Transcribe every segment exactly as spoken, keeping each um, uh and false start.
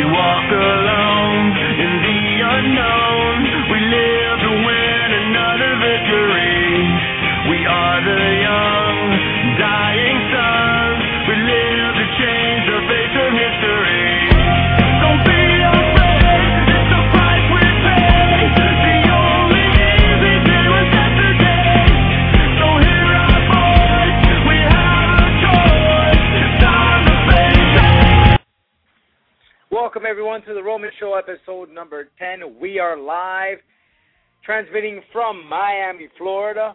walk alone in the unknown. We live to win another victory. We are the young, dying sons. We live to change the face of history. Don't be afraid, it's the price we pay. The only easy day was yesterday. So hear our voice, we have a choice. It's time to face it. Welcome everyone to the Roman Show, episode number ten. We are live, transmitting from Miami, Florida,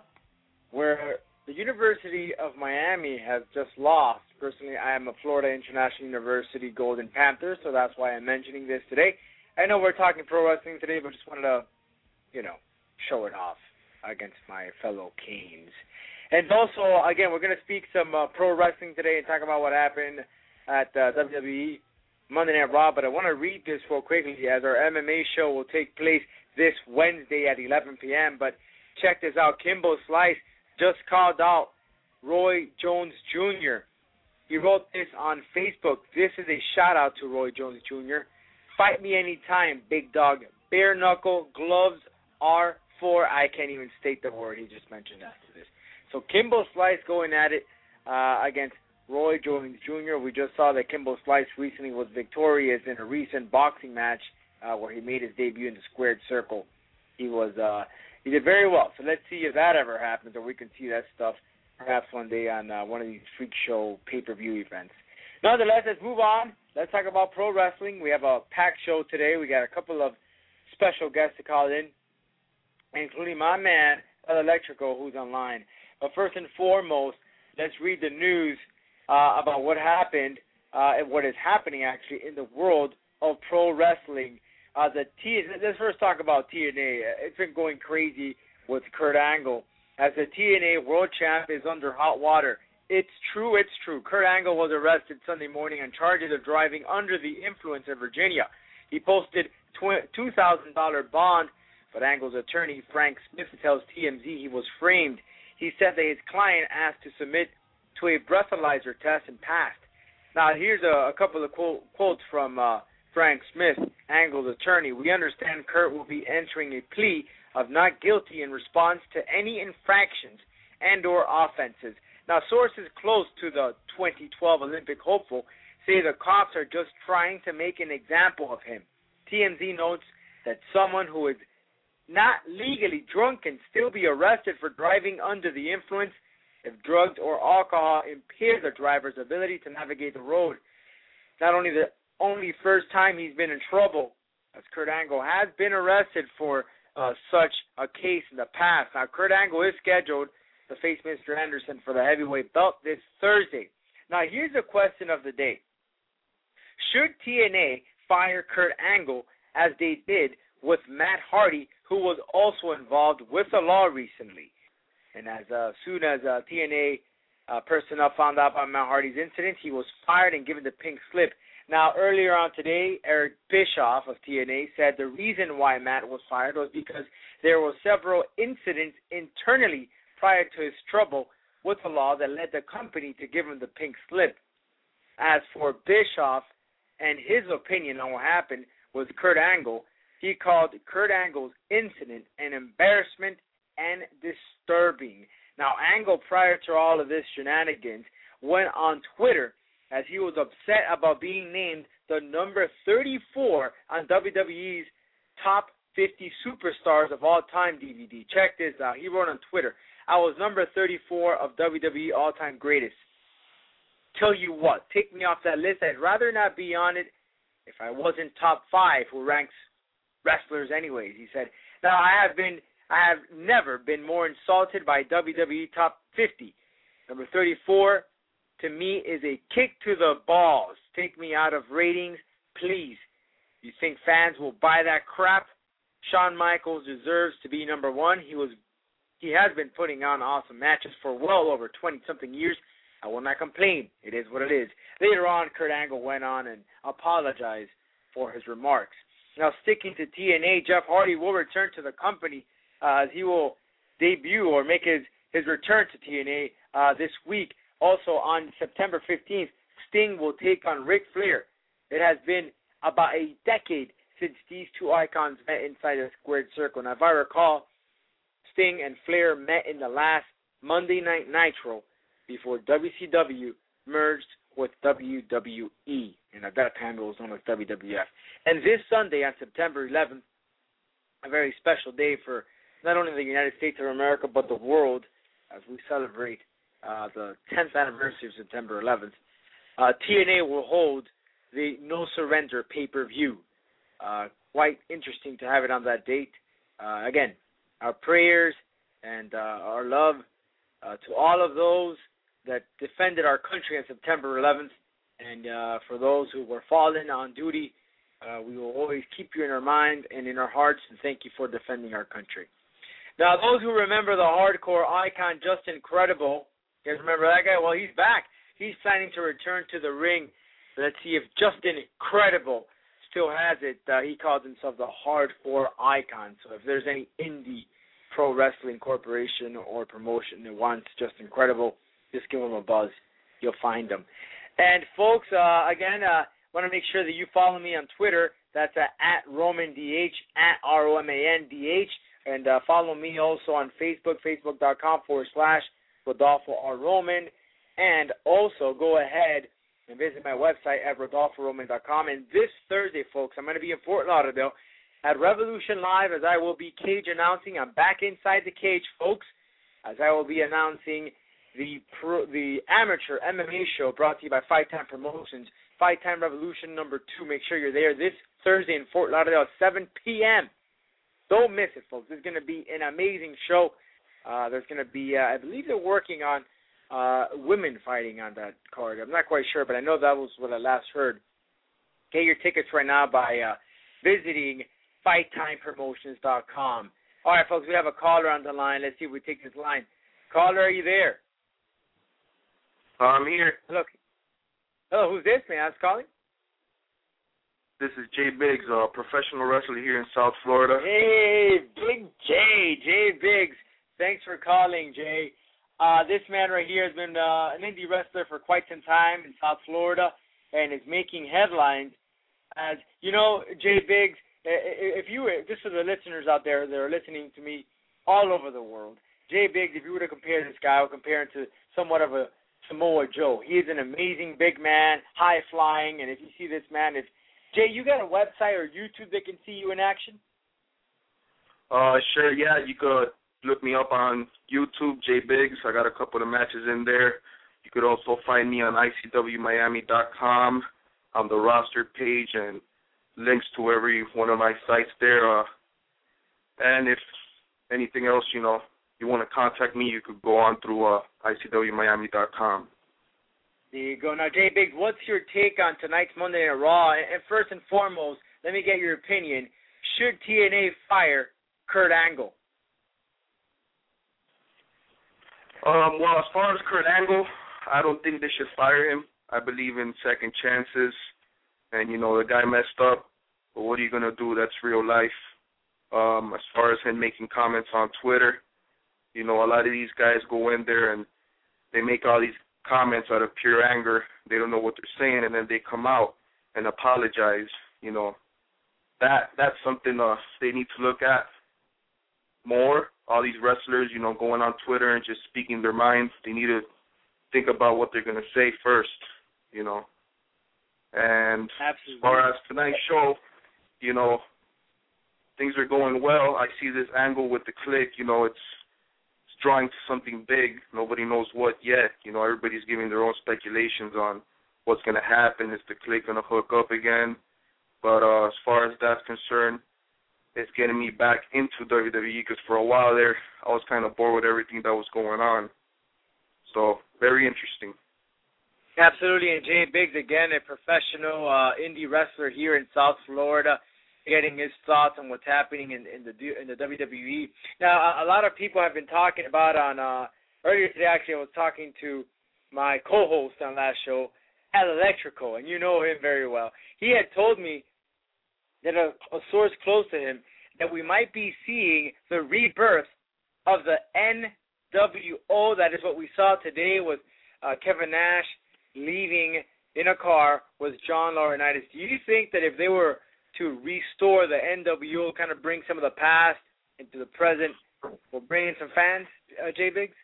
where the University of Miami has just lost. Personally, I am a Florida International University Golden Panther, so that's why I'm mentioning this today. I know we're talking pro wrestling today, but just wanted to, you know, show it off against my fellow Canes. And also, again, we're going to speak some uh, pro wrestling today and talk about what happened at uh, W W E Monday Night Raw, but I want to read this real quickly as our M M A show will take place this Wednesday at eleven p.m. But check this out. Kimbo Slice just called out Roy Jones Junior He wrote this on Facebook. This is a shout-out to Roy Jones Junior Fight me anytime, big dog. Bare knuckle, gloves are for, I can't even state the word he just mentioned after this. So Kimbo Slice going at it uh, against Roy Jones Junior We just saw that Kimbo Slice recently was victorious in a recent boxing match uh, where he made his debut in the squared circle. He was uh, he did very well. So let's see if that ever happens, or we can see that stuff perhaps one day on uh, one of these freak show pay-per-view events. Nonetheless, let's move on. Let's talk about pro wrestling. We have a packed show today. We got a couple of special guests to call in, including my man, El Electrico, who's online. But first and foremost, let's read the news uh, about what happened uh, and what is happening, actually, in the world of pro wrestling. Uh, the T- let's first talk about T N A. It's been going crazy with Kurt Angle, as the T N A World Champ is under hot water. It's true, it's true. Kurt Angle was arrested Sunday morning on charges of driving under the influence in Virginia. He posted two thousand dollars bond, but Angle's attorney, Frank Smith, tells T M Z he was framed. He said that his client asked to submit to a breathalyzer test and passed. Now, here's a, a couple of quote, quotes from uh, Frank Smith, Angle's attorney. We understand Kurt will be entering a plea of not guilty in response to any infractions and or offenses. Now, sources close to the twenty twelve Olympic hopeful say the cops are just trying to make an example of him. T M Z notes that someone who is not legally drunk can still be arrested for driving under the influence if drugs or alcohol impair the driver's ability to navigate the road. Not only the only first time he's been in trouble, as Kurt Angle has been arrested for uh, such a case in the past. Now, Kurt Angle is scheduled to face Mister Anderson for the heavyweight belt this Thursday. Now, here's the question of the day. Should T N A fire Kurt Angle as they did with Matt Hardy, who was also involved with the law recently? And as uh, soon as uh, T N A uh, personnel found out about Matt Hardy's incident, he was fired and given the pink slip. Now, earlier on today, Eric Bischoff of T N A said the reason why Matt was fired was because there were several incidents internally prior to his trouble with the law that led the company to give him the pink slip. As for Bischoff and his opinion on what happened with Kurt Angle, he called Kurt Angle's incident an embarrassment and disturbing. Now, Angle, prior to all of this shenanigans, went on Twitter as he was upset about being named the number thirty-four on W W E's top fifty superstars of all time D V D. Check this out. He wrote on Twitter, I was number thirty-four of W W E all-time greatest. Tell you what, take me off that list. I'd rather not be on it if I wasn't top five, who ranks wrestlers anyways. He said, now I have been, I have never been more insulted by W W E top fifty. Number thirty-four, to me, is a kick to the balls. Take me out of ratings, please. You think fans will buy that crap? Shawn Michaels deserves to be number one. He was, he has been putting on awesome matches for well over twenty-something years. I will not complain. It is what it is. Later on, Kurt Angle went on and apologized for his remarks. Now, sticking to T N A, Jeff Hardy will return to the company uh, as he will debut or make his, his return to T N A uh, this week. Also, on September fifteenth, Sting will take on Ric Flair. It has been about a decade since these two icons met inside a squared circle. Now, if I recall, Sting and Flair met in the last Monday Night Nitro before W C W merged with W W E, and at that time it was known as W W F. And this Sunday on September eleventh, a very special day for not only the United States of America but the world, as we celebrate uh, the tenth anniversary of September eleventh, uh, T N A will hold the No Surrender pay-per-view. Uh, quite interesting to have it on that date. Uh, again, our prayers and uh, our love uh, to all of those that defended our country on September eleventh, and uh, for those who were fallen on duty, uh, we will always keep you in our mind and in our hearts, and thank you for defending our country. Now, those who remember the hardcore icon Justin Credible, you guys remember that guy? Well, he's back. He's planning to return to the ring. Let's see if Justin Credible still has it. Uh, he calls himself the hardcore icon. So if there's any indie pro wrestling corporation or promotion that wants Justin Credible, just give him a buzz. You'll find him. And folks, uh, again, I uh, want to make sure that you follow me on Twitter. That's uh, at RomanDH, at R O M A N D H. And uh, follow me also on Facebook, facebook.com forward slash Rodolfo R. Roman. And also go ahead and visit my website at rodolfo roman dot com. And this Thursday, folks, I'm going to be in Fort Lauderdale at Revolution Live, as I will be cage announcing. I'm back inside the cage, folks, as I will be announcing the pro, the amateur M M A show brought to you by Fight Time Promotions, Fight Time Revolution number two. Make sure you're there this Thursday in Fort Lauderdale at seven p.m. Don't miss it, folks. It's going to be an amazing show. Uh, there's going to be, uh, I believe they're working on uh, women fighting on that card. I'm not quite sure, but I know that was what I last heard. Get your tickets right now by uh, visiting fight time promotions dot com. All right, folks, we have a caller on the line. Let's see if we take this line. Caller, are you there? I'm here. Hello. Hello, who's this, man? I was calling. This is Jay Biggs, a professional wrestler here in South Florida. Hey, Big Jay, Jay Biggs. Thanks for calling, Jay. Uh, this man right here has been uh, an indie wrestler for quite some time in South Florida and is making headlines. As you know, Jay Biggs, if you were, just for the listeners out there that are listening to me all over the world, Jay Biggs, if you were to compare this guy, I would compare him to somewhat of a Samoa Joe. He is an amazing big man, high flying, and if you see this man, if Jay, you got a website or YouTube that can see you in action? Uh, sure, yeah. You could look me up on YouTube, Jay Biggs. I got a couple of matches in there. You could also find me on I C W Miami dot com on the roster page and links to every one of my sites there. Uh, and if anything else, you know, you want to contact me, you could go on through uh, I C W Miami dot com. There you go. Now, Jay Biggs, what's your take on tonight's Monday Night Raw? And first and foremost, let me get your opinion. Should T N A fire Kurt Angle? Um, well, as far as Kurt Angle, I don't think they should fire him. I believe in second chances. And, you know, the guy messed up. But what are you going to do? That's real life. Um, as far as him making comments on Twitter, you know, a lot of these guys go in there and they make all these comments out of pure anger. They don't know what they're saying, and then they come out and apologize. You know, that that's something uh, they need to look at more. All these wrestlers, you know, going on Twitter and just speaking their minds. They need to think about what they're going to say first, you know. And Absolutely. As far as tonight's show, you know, things are going well. I see this angle with the Clique, you know, it's drawing to something big. Nobody knows what yet. You know, everybody's giving their own speculations on what's going to happen. Is the Clique going to hook up again? But uh, as far as that's concerned, it's getting me back into W W E because for a while there, I was kind of bored with everything that was going on. So, very interesting. Absolutely. And Jay Biggs, again, a professional uh, indie wrestler here in South Florida, getting his thoughts on what's happening in, in the in the W W E. Now, a, a lot of people have been talking about on uh, earlier today. Actually, I was talking to my co-host on last show, Al Electrico, and you know him very well. He had told me that a, a source close to him that we might be seeing the rebirth of the N W O. That is what we saw today with uh, Kevin Nash leaving in a car with John Laurinaitis. Do you think that if they were to restore the N W O, kind of bring some of the past into the present, will bring in some fans, uh, Jay Biggs?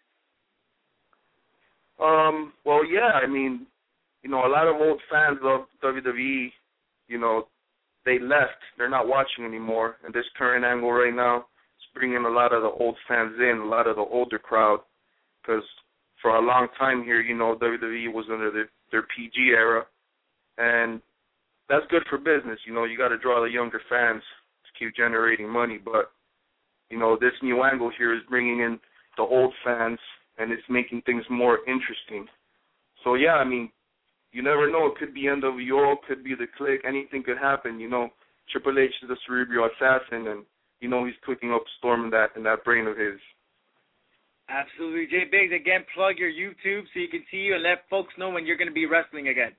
Um, well, yeah, I mean, you know, a lot of old fans of W W E, you know, they left. They're not watching anymore. And this current angle right now is bringing a lot of the old fans in, a lot of the older crowd, because for a long time here, you know, W W E was under their, their P G era, and that's good for business. You know, you got to draw the younger fans to keep generating money, but, you know, this new angle here is bringing in the old fans, and it's making things more interesting. So, yeah, I mean, you never know. It could be N W O, it could be the Clique. Anything could happen. You know, Triple H is a cerebral assassin, and you know he's cooking up a storm in that in that brain of his. Absolutely, Jay Biggs. Again, plug your YouTube so you can see you and let folks know when you're going to be wrestling again.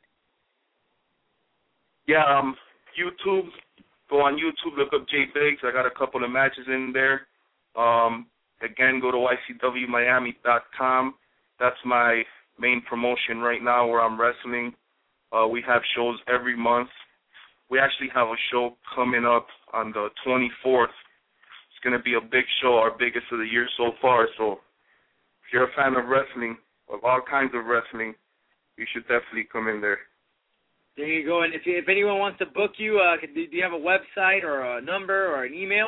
Yeah, um, YouTube. Go on YouTube, look up Jay Biggs. I got a couple of matches in there. Um, again, go to Y C W Miami dot com. That's my main promotion right now where I'm wrestling. Uh, we have shows every month. We actually have a show coming up on the twenty-fourth. It's going to be a big show, our biggest of the year so far. So if you're a fan of wrestling, of all kinds of wrestling, you should definitely come in there. There you go. And if if anyone wants to book you, uh, do you have a website or a number or an email?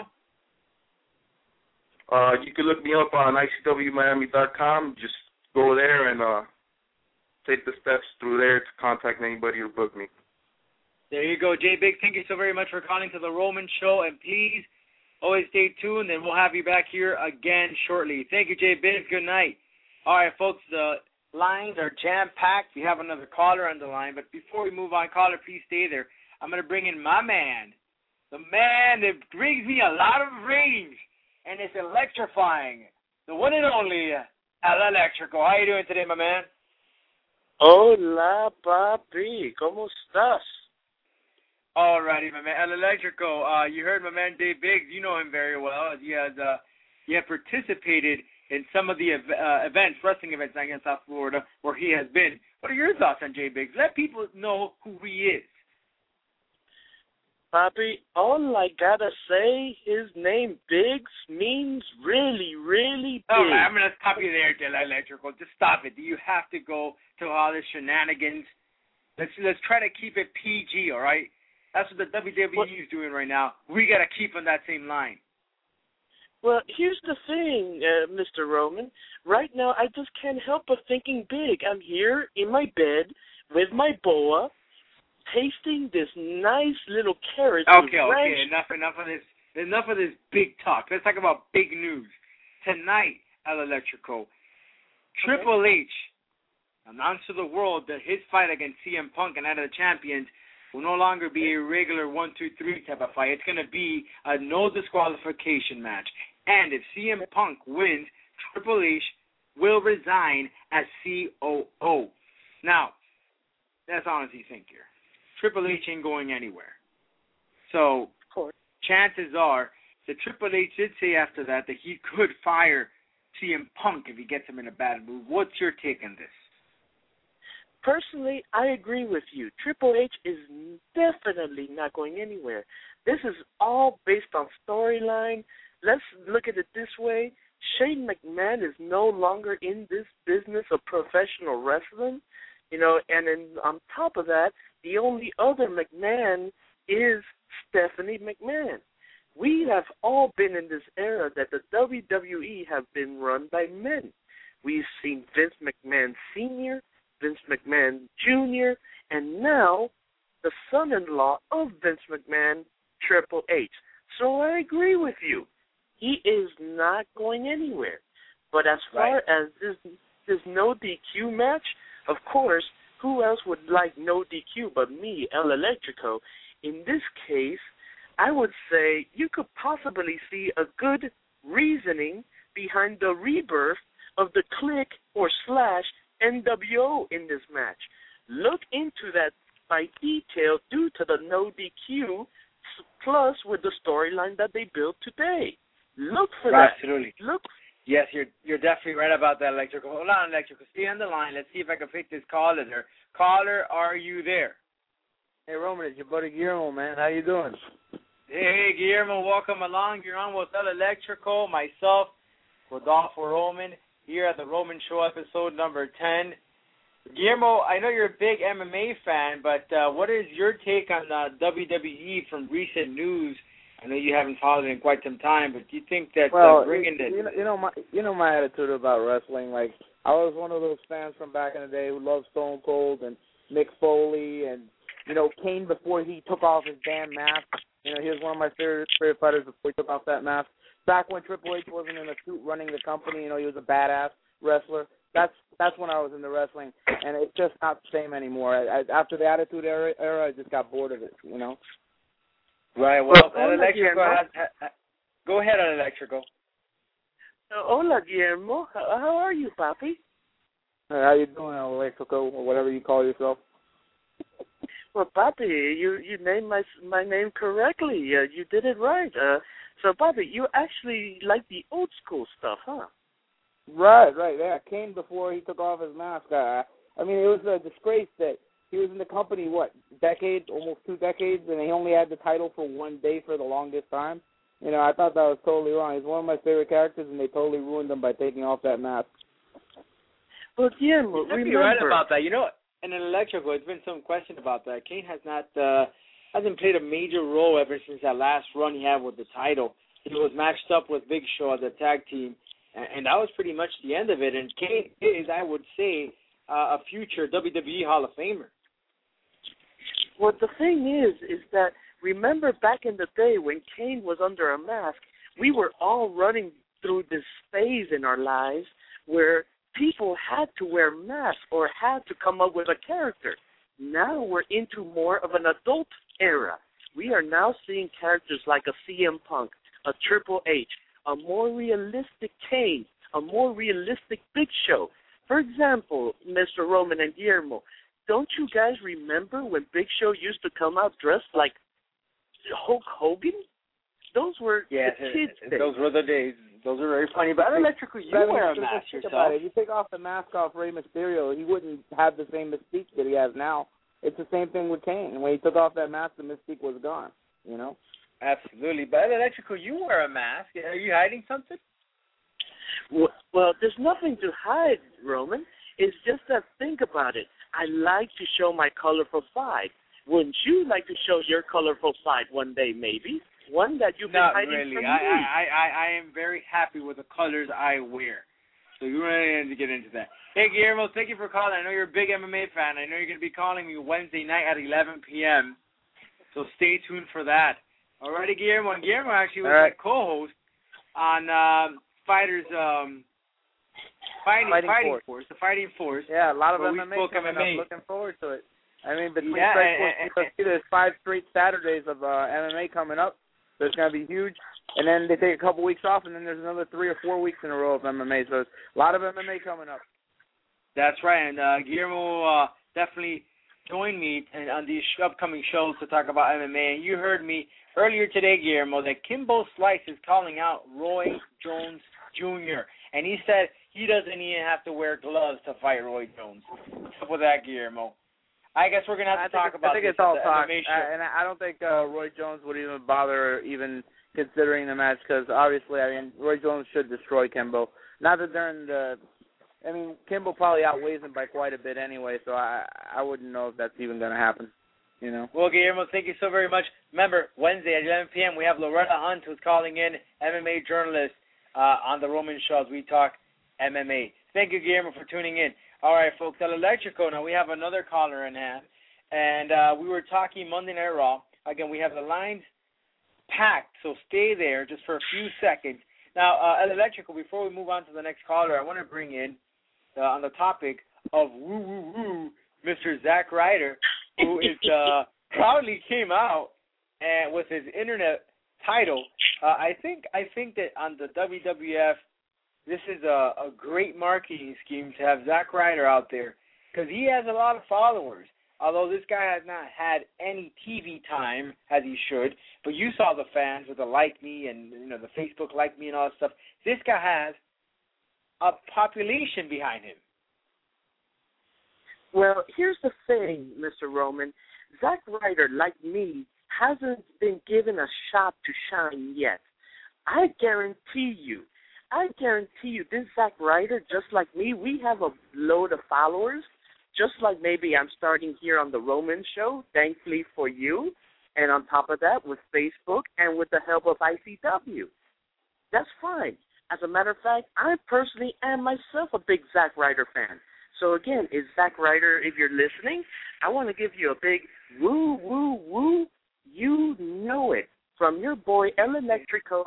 Uh, you can look me up on I C W Miami dot com. Just go there and uh, take the steps through there to contact anybody who book me. There you go, Jay Biggs. Thank you so very much for calling to the Roman Show, and please always stay tuned, and we'll have you back here again shortly. Thank you, Jay Biggs. Good night. All right, folks, the lines are jam-packed. We have another caller on the line, but before we move on, caller, please stay there. I'm going to bring in my man, the man that brings me a lot of ratings, and it's electrifying, the one and only El Electrico. How you doing today, my man? Hola, papi. ¿Cómo estás? All righty, my man. El Electrico, uh, you heard my man Dave Biggs. You know him very well. He has uh, he has participated in some of the ev- uh, events, wrestling events down in South Florida, where he has been. What are your thoughts on Jay Biggs? Let people know who he is. Papi, all I gotta say, his name Biggs means really, really big. All right, I'm going to stop you there, El Electrico. Just stop it. You have to go to all this shenanigans. Let's let's try to keep it P G, all right? That's what the W W E is doing right now. We got to keep on that same line. Well, here's the thing, uh, Mister Roman. Right now, I just can't help but thinking big. I'm here in my bed with my boa, tasting this nice little carrot. Okay, okay, enough, enough of this, enough of this big talk. Let's talk about big news tonight. El Electrico, Triple okay. H announced to the world that his fight against C M Punk and Night of the Champions will no longer be a regular one, two, three type of fight. It's going to be a no disqualification match. And if C M Punk wins, Triple H will resign as C O O. Now, that's honestly think here. Triple H ain't going anywhere. So, chances are that Triple H did say after that that he could fire C M Punk if he gets him in a bad mood. What's your take on this? Personally, I agree with you. Triple H is definitely not going anywhere. This is all based on storyline. Let's look at it this way. Shane McMahon is no longer in this business of professional wrestling, you know, and then on top of that, the only other McMahon is Stephanie McMahon. We have all been in this era that the W W E have been run by men. We've seen Vince McMahon Senior, Vince McMahon Junior, and now the son-in-law of Vince McMahon, Triple H. So I agree with you. He is not going anywhere. But as far right. as this, this no D Q match, of course, who else would like no D Q but me, El Electrico? In this case, I would say you could possibly see a good reasoning behind the rebirth of the Clique or slash N W O in this match. Look into that by detail due to the no D Q plus with the storyline that they built today. Look for Absolutely. that. Look Yes, you're you're definitely right about that, Electrical. Hold on, Electrical. Stay on the line. Let's see if I can pick this caller there. Caller, are you there? Hey, Roman, it's your buddy Guillermo, man. How you doing? Hey, Guillermo, welcome along. You're on with El Electrico, myself, Rodolfo Roman, here at the Roman Show, episode number ten. Guillermo, I know you're a big M M A fan, but uh, what is your take on uh, W W E from recent news? I know you haven't followed it in quite some time, but do you think that well, uh, bringing you, the... you know, you know my you know my attitude about wrestling. Like, I was one of those fans from back in the day who loved Stone Cold and Mick Foley and, you know, Kane before he took off his damn mask. You know, he was one of my favorite, favorite fighters before he took off that mask. Back when Triple H wasn't in a suit running the company, you know, he was a badass wrestler. That's that's when I was into wrestling, and it's just not the same anymore. I, I, after the Attitude Era, era, I just got bored of it, you know. Right, well, well El Electrico has, ha, go ahead, El Electrico. Uh, hola, Guillermo. How, how are you, papi? Hey, how you doing, El Electrico, or whatever you call yourself? Well, papi, you you named my my name correctly. Uh, you did it right. Uh, so, papi, you actually like the old school stuff, huh? Right, right, yeah. Kane before he took off his mask. Uh, I mean, it was a disgrace that he was in the company, what, decades, almost two decades, and he only had the title for one day for the longest time. You know, I thought that was totally wrong. He's one of my favorite characters, and they totally ruined him by taking off that mask. Well, Guillermo, You're remember... right about that. You know, in an Electrical, there's been some question about that. Kane has not, uh, hasn't played a major role ever since that last run he had with the title. He was matched up with Big Show as a tag team, and that was pretty much the end of it. And Kane is, I would say, uh, a future W W E Hall of Famer. Well, the thing is, is that remember back in the day when Kane was under a mask, we were all running through this phase in our lives where people had to wear masks or had to come up with a character. Now we're into more of an adult era. We are now seeing characters like a C M Punk, a Triple H, a more realistic Kane, a more realistic Big Show. For example, Mister Roman and Guillermo, don't you guys remember when Big Show used to come out dressed like Hulk Hogan? Those were yeah, the kids' days. Those were the days. Those are very funny. But Electrical, you but wear I mean, a mask think yourself. About it. If you take off the mask off Rey Mysterio, he wouldn't have the same mystique that he has now. It's the same thing with Kane. When he took off that mask, the mystique was gone, you know? Absolutely. But Electrical, you wear a mask. Are you hiding something? Well, well, there's nothing to hide, Roman. It's just that, think about it. I like to show my colorful side. Wouldn't you like to show your colorful side one day, maybe? One that you've been Not hiding really. from I, me. I, I, I am very happy with the colors I wear. So you really need to get into that. Hey, Guillermo, thank you for calling. I know you're a big M M A fan. I know you're going to be calling me Wednesday night at eleven p.m., so stay tuned for that. All righty, Guillermo. And Guillermo actually was right. my co-host on um, Fighters um, Fighting, Fighting, Fighting Force. Force, the Fighting Force. Yeah, a lot of Well, we M M A spoke coming M M A. up. Looking forward to it. I mean, between Yeah, Strikeforce and- and U F C, there's five straight Saturdays of uh, M M A coming up. So it's going to be huge. And then they take a couple weeks off, and then there's another three or four weeks in a row of M M A. So it's a lot of M M A coming up. That's right. And uh, Guillermo uh, definitely joined me in, on these upcoming shows to talk about M M A. And you heard me earlier today, Guillermo, that Kimbo Slice is calling out Roy Jones Junior And he said he doesn't even have to wear gloves to fight Roy Jones. What's up with that, Guillermo? I guess we're going to have to I talk think, about I think this it's all at the talk. M M A show. Uh, and I don't think uh, Roy Jones would even bother even considering the match because obviously, I mean, Roy Jones should destroy Kimbo. Not that they're in the – I mean, Kimbo probably outweighs him by quite a bit anyway, so I I wouldn't know if that's even going to happen, you know. Well, Guillermo, thank you so very much. Remember, Wednesday at eleven p.m., we have Loretta Hunt, who's calling in, M M A journalist uh, on the Roman Show as we talk M M A. Thank you, Guillermo, for tuning in. All right, folks, El Electrico, now we have another caller in hand, and uh, we were talking Monday Night Raw. Again, we have the lines packed, so stay there just for a few seconds. Now, uh, El Electrico, before we move on to the next caller, I want to bring in, uh, on the topic of woo-woo-woo, Mister Zack Ryder, who is uh, proudly came out and with his internet title. Uh, I think I think that on the W W F, this is a, a great marketing scheme to have Zack Ryder out there because he has a lot of followers. Although this guy has not had any T V time as he should, but you saw the fans with the like me and you know the Facebook like me and all that stuff. This guy has a population behind him. Well, here's the thing, Mister Roman. Zack Ryder, like me, hasn't been given a shot to shine yet. I guarantee you, I guarantee you, this Zack Ryder, just like me, we have a load of followers, just like maybe I'm starting here on the Roman Show, thankfully for you, and on top of that, with Facebook and with the help of I C W. That's fine. As a matter of fact, I personally am myself a big Zack Ryder fan. So again, is Zack Ryder, if you're listening, I want to give you a big woo, woo, woo, you know it, from your boy El Electrico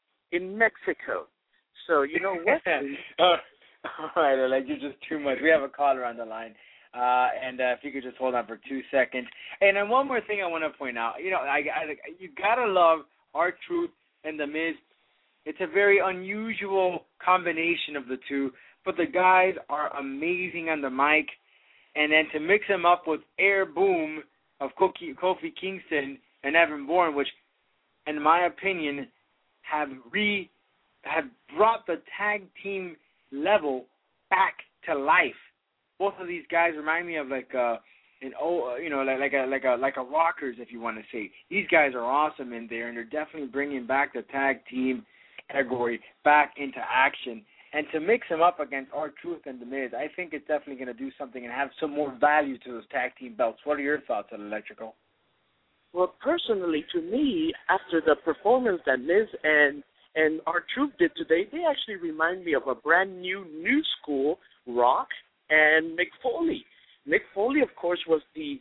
in Mexico. So you know what? uh, all right, like you're just too much. We have a caller on the line, uh, and uh, if you could just hold on for two seconds. And then one more thing I want to point out. You know, I, I, you gotta love R-Truth and The Miz. It's a very unusual combination of the two. But the guys are amazing on the mic, and then to mix them up with Air Boom of Kofi, Kofi Kingston and Evan Bourne, which, in my opinion, have re have brought the tag team level back to life. Both of these guys remind me of like uh, an oh, you know, like, like a like a like a Rockers, if you want to say. These guys are awesome in there, and they're definitely bringing back the tag team category back into action. And to mix them up against R-Truth and The Miz, I think it's definitely going to do something and have some more value to those tag team belts. What are your thoughts on Electrical? Well, personally, to me, after the performance that Miz and and R-Truth did today, they actually remind me of a brand new, new school Rock and Mick Foley. Mick Foley, of course, was the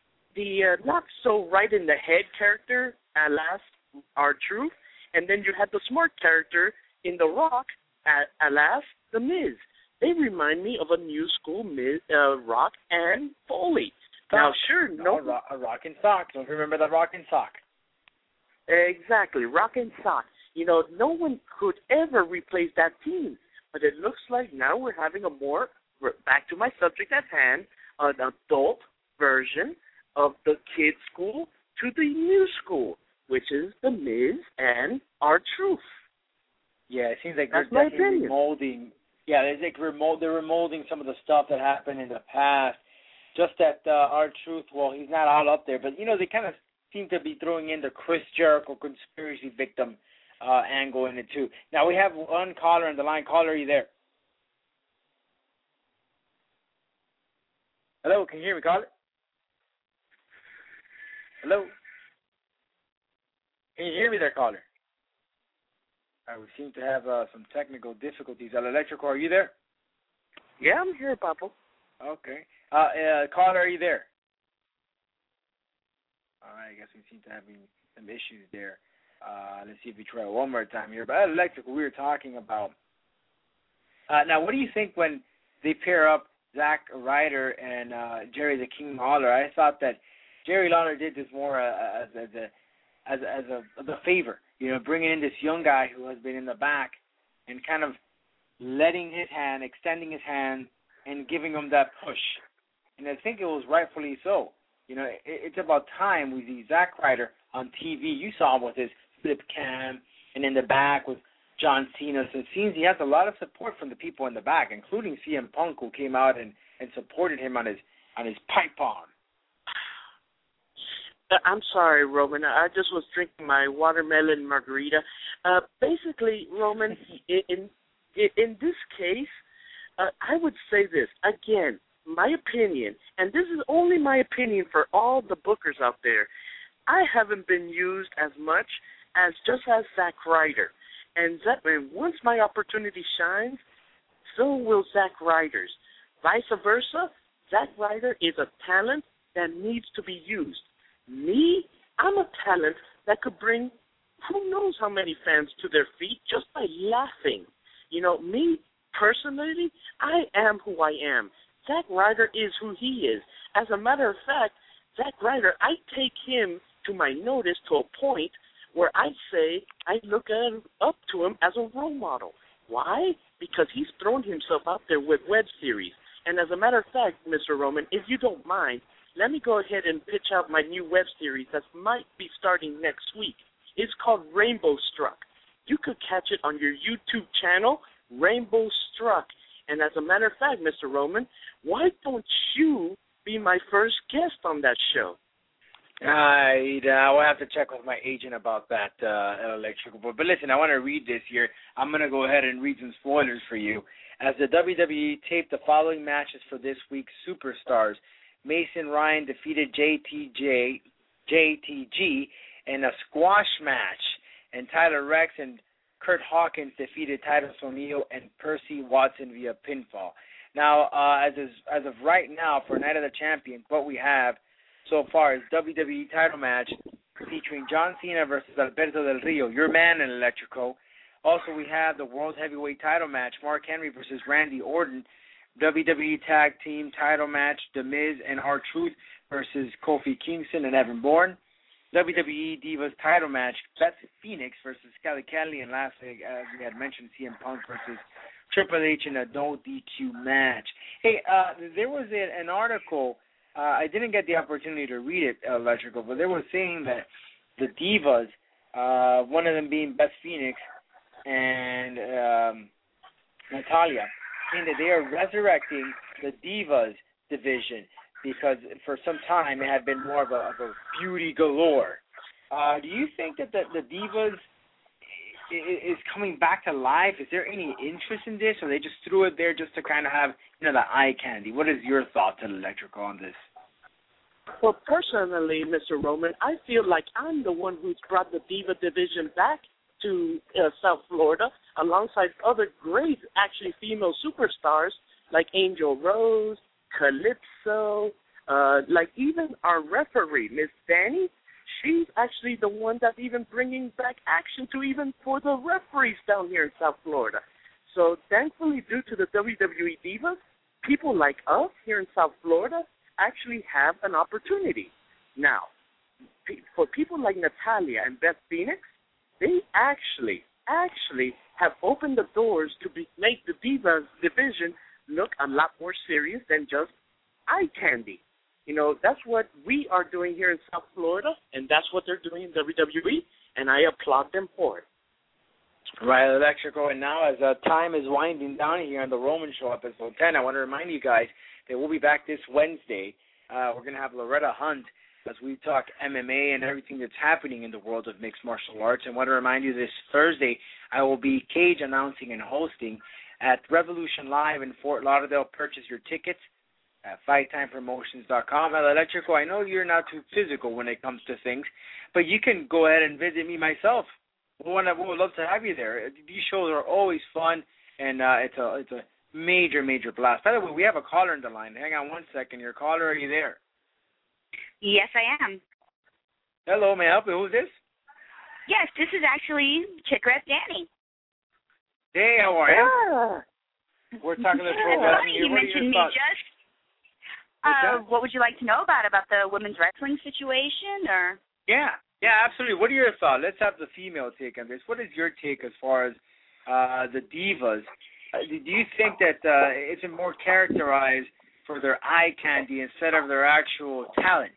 the uh, not so right in the head character, alas, R-Truth, and then you had the smart character in The Rock, alas, The Miz. They remind me of a new school Miz, uh, Rock and Foley. Now, sure, no, no rock, a Rock and Sock. Don't remember the Rock and Sock? Exactly, Rock and Sock. You know, no one could ever replace that team. But it looks like now we're having a more, back to my subject at hand, an adult version of the kids' school to the new school, which is The Miz and R-Truth. Yeah, it seems like That's they're my definitely opinion. remolding. Yeah, it's like remold, they're remolding some of the stuff that happened in the past. Just that uh, R-Truth, well, he's not all up there, but, you know, they kind of seem to be throwing in the Chris Jericho conspiracy victim uh, angle in it, too. Now, we have one caller on the line. Caller, are you there? Hello, can you hear me, caller? Hello? Can you hear me there, caller? Uh, we seem to have uh, some technical difficulties. El Electrical, are you there? Yeah, I'm here, Papa. Okay. Uh, uh, caller, are you there? All right, I guess we seem to have some issues there. Uh, let's see if we try it one more time here. But El Electrical, we were talking about. Uh, now, what do you think when they pair up Zack Ryder and uh, Jerry the King Lawler? I thought that Jerry Lawler did this more uh, as, as a as as a, as a favor. You know, bringing in this young guy who has been in the back and kind of letting his hand, extending his hand, and giving him that push. And I think it was rightfully so. You know, it, it's about time we see Zack Ryder on T V. You saw him with his flip cam and in the back with John Cena. So it seems he has a lot of support from the people in the back, including C M Punk, who came out and, and supported him on his on his pipe bomb. I'm sorry, Roman. I just was drinking my watermelon margarita. Uh, basically, Roman, in, in in this case, uh, I would say this again. My opinion, and this is only my opinion for all the bookers out there. I haven't been used as much as just as Zack Ryder, and, Zack, and once my opportunity shines, so will Zack Ryder's. Vice versa, Zack Ryder is a talent that needs to be used. Me, I'm a talent that could bring who knows how many fans to their feet just by laughing. You know, me, personally, I am who I am. Zack Ryder is who he is. As a matter of fact, Zack Ryder, I take him to my notice to a point where I say I look at, up to him as a role model. Why? Because he's thrown himself out there with web series. And as a matter of fact, Mister Roman, if you don't mind, let me go ahead and pitch out my new web series that might be starting next week. It's called Rainbow Struck. You could catch it on your YouTube channel, Rainbow Struck. And as a matter of fact, Mister Roman, why don't you be my first guest on that show? I uh, will have to check with my agent about that, uh, Electrical Boy. But listen, I want to read this here. I'm going to go ahead and read some spoilers for you. As the W W E taped the following matches for this week's Superstars, Mason Ryan defeated J T J, J T G in a squash match, and Tyler Rex and Kurt Hawkins defeated Titus O'Neil and Percy Watson via pinfall. Now, uh, as, is, as of right now, for Night of the Champions, what we have so far is W W E title match featuring John Cena versus Alberto Del Rio, your man in Electrico. Also, we have the World Heavyweight title match, Mark Henry versus Randy Orton. W W E Tag Team title match, The Miz and R-Truth versus Kofi Kingston and Evan Bourne. W W E Divas title match, Beth Phoenix versus Kelly Kelly. And lastly, as we had mentioned, C M Punk versus Triple H in a no D Q match. Hey, uh, there was a, an article. Uh, I didn't get the opportunity to read it, uh, Electrical, but they were saying that the Divas, uh, one of them being Beth Phoenix and um, Natalia, saying that they are resurrecting the Divas division because for some time it had been more of a, of a beauty galore. Uh, do you think that the, the Divas is coming back to life? Is there any interest in this, or they just threw it there just to kind of have, you know, the eye candy? What is your thoughts on Electrical on this? Well, personally, Mister Roman, I feel like I'm the one who's brought the Diva division back to uh, South Florida alongside other great, actually, female superstars like Angel Rose, Calypso, uh, like even our referee, Miss Danny. She's actually the one that's even bringing back action to even for the referees down here in South Florida. So thankfully, due to the W W E Divas, people like us here in South Florida actually have an opportunity. Now, for people like Natalia and Beth Phoenix, they actually, actually have opened the doors to be, make the Divas division look a lot more serious than just eye candy. You know, that's what we are doing here in South Florida, and that's what they're doing in W W E, and I applaud them for it. Right, Electrical. And now, as uh, time is winding down here on the Roman Show, episode ten, I want to remind you guys that we'll be back this Wednesday. Uh, we're going to have Loretta Hunt as we talk M M A and everything that's happening in the world of mixed martial arts. And I want to remind you this Thursday, I will be cage announcing and hosting at Revolution Live in Fort Lauderdale. Purchase your tickets at fight time promotions dot com. And Electrical, I know you're not too physical when it comes to things, but you can go ahead and visit me myself. We would love to have you there. These shows are always fun, and uh, it's a it's a major, major blast. By the way, we have a caller in the line. Hang on one second. Your caller, are you there? Yes, I am. Hello, may I help you? Who's this? Yes, this is actually Chick Rep Danny. Hey, how are you? Yeah. We're talking to That's yeah. funny you mentioned me just. Uh, what would you like to know about about the women's wrestling situation, or? Yeah, yeah, absolutely. What are your thoughts? Let's have the female take on this. What is your take as far as uh, the Divas? Uh, do you think that uh, it's more characterized for their eye candy instead of their actual talent?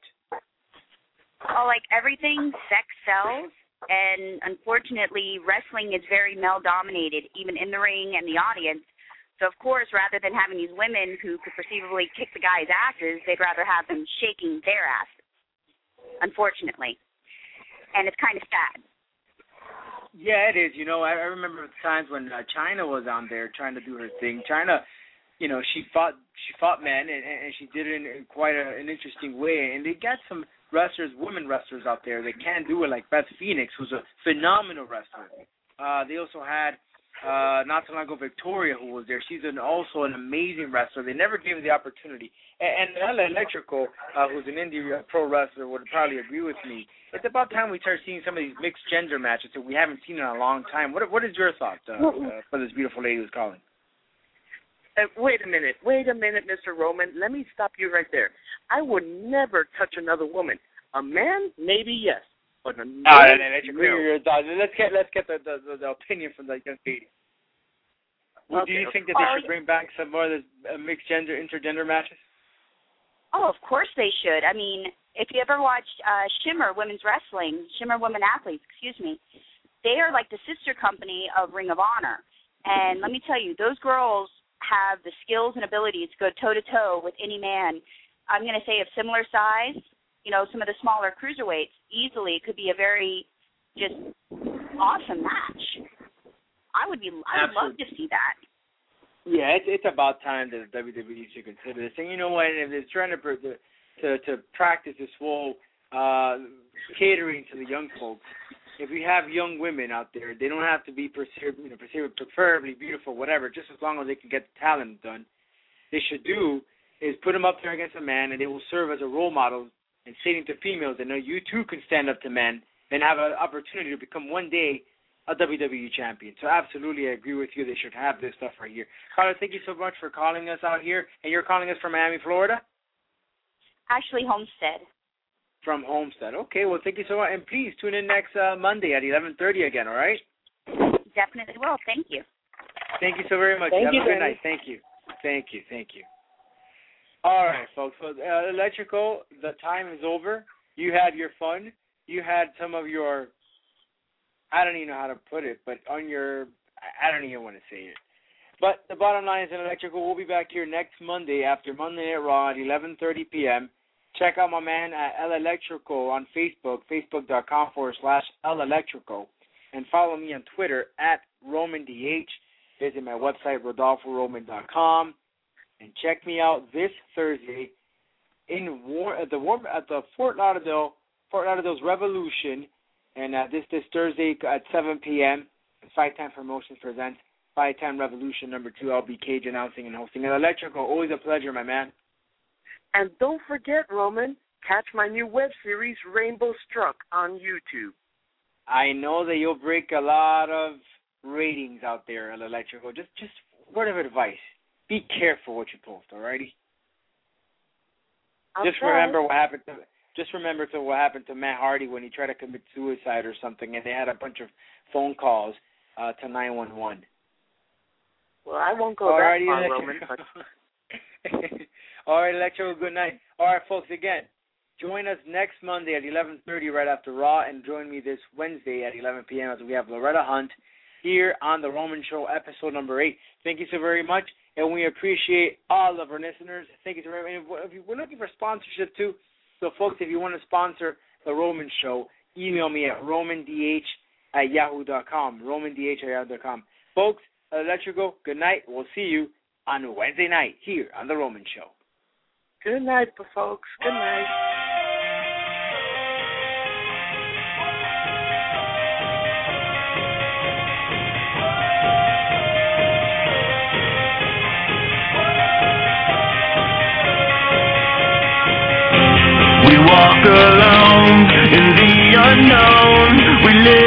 Oh, like everything, sex sells, and unfortunately, wrestling is very male-dominated, even in the ring and the audience. So, of course, rather than having these women who could perceivably kick the guys' asses, they'd rather have them shaking their asses, unfortunately. And it's kind of sad. Yeah, it is. You know, I, I remember times when uh, Chyna was on there trying to do her thing. Chyna, you know, she fought she fought men, and, and she did it in quite a, an interesting way. And they got some wrestlers, women wrestlers out there that can do it, like Beth Phoenix, who's a phenomenal wrestler. Uh, they also had Uh, not so long ago, Victoria, who was there. She's an, also an amazing wrestler. They never gave her the opportunity. And, and Ella Electrical, uh, who's an indie pro wrestler, would probably agree with me. It's about time we start seeing some of these mixed gender matches that we haven't seen in a long time. What What is your thought uh, uh, for this beautiful lady who's calling? Uh, wait a minute. Wait a minute, Mister Roman. Let me stop you right there. I would never touch another woman. A man, maybe yes. But no, no, no, no, no. Let's get let's get the, the, the opinion from the young lady. Well, okay. Do you think that they should bring back some more of this uh, mixed gender, intergender matches? Oh, of course they should. I mean, if you ever watched uh, Shimmer Women's Wrestling, Shimmer Women Athletes, excuse me, they are like the sister company of Ring of Honor. And let me tell you, those girls have the skills and abilities to go toe-to-toe with any man. I'm going to say of similar size, you know, some of the smaller cruiserweights, easily could be a very just awesome match. I would be, I would love to see that. Yeah, it's it's about time that W W E should consider this. And you know what? If they're trying to to to practice this whole uh, catering to the young folks, if we have young women out there, they don't have to be perceived, you know, perceived preferably beautiful, whatever. Just as long as they can get the talent done, they should do is put them up there against a man, and they will serve as a role model and stating to females that no, you too can stand up to men and have an opportunity to become one day a W W E champion. So absolutely, I agree with you. They should have this stuff right here. Carla, thank you so much for calling us out here. And you're calling us from Miami, Florida? Ashley Homestead. From Homestead. Okay, well, thank you so much. And please tune in next uh, Monday at eleven thirty again, all right? Definitely will. Thank you. Thank you so very much. Thank have you, a good Danny. night. Thank you. Thank you. Thank you. All right, folks. So, uh, Electrical, the time is over. You had your fun. You had some of your, I don't even know how to put it, but on your, I don't even want to say it. But the bottom line is in Electrical, we'll be back here next Monday after Monday Night Raw at eleven thirty p.m. Check out my man at El Electrical on Facebook, facebook.com forward slash El Electrical. And follow me on Twitter at RomanDH. Visit my website, Rodolfo Roman dot com. And check me out this Thursday in War at the War at the Fort Lauderdale Fort Lauderdale's Revolution, and uh, this this Thursday at seven p.m. Fight Time Promotions presents Fight Time Revolution number two. I'll be Cage announcing and hosting. And Electrical, always a pleasure, my man. And don't forget, Roman, catch my new web series, Rainbow Struck, on YouTube. I know that you'll break a lot of ratings out there, Electrical. Just just word of advice. Be careful what you post, alrighty? I'll Just try. remember what happened to just remember to what happened to Matt Hardy when he tried to commit suicide or something, and they had a bunch of phone calls uh, to nine one one. Well, I won't go Alrighty, that far, Electrical. Roman. But All right, Electrical, good night. All right, folks, again, join us next Monday at eleven thirty right after Raw, and join me this Wednesday at eleven p.m. as we have Loretta Hunt here on The Roman Show, episode number eight. Thank you so very much, and we appreciate all of our listeners. Thank you so very much. If you- We're looking for sponsorship, too. So, folks, if you want to sponsor The Roman Show, email me at romandh at yahoo dot com, romandh at yahoo dot com. Folks, I'll let you go. Good night. We'll see you on Wednesday night here on The Roman Show. good night, folks. Good night. We walk alone in the unknown. We live